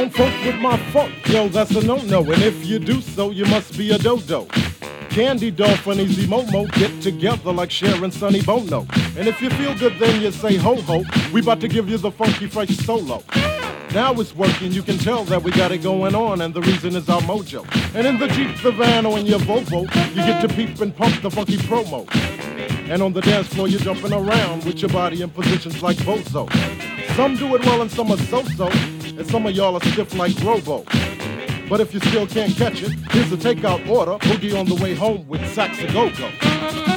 don't funk with my funk, yo, that's a no-no. And if you do so, you must be a dodo. Candy Dolph and Easy Momo get together like Cher and Sonny Bono. And if you feel good, then you say ho-ho. We about to give you the funky fresh solo. Now it's working, you can tell that we got it going on, and the reason is our mojo. And in the Jeep, the van, or in your Volvo, you get to peep and pump the funky promo. And on the dance floor, you're jumping around with your body in positions like Bozo. Some do it well and some are so-so, and some of y'all are stiff like Robo. But if you still can't catch it, here's a takeout order. OD on the way home with Sax a Go-Go.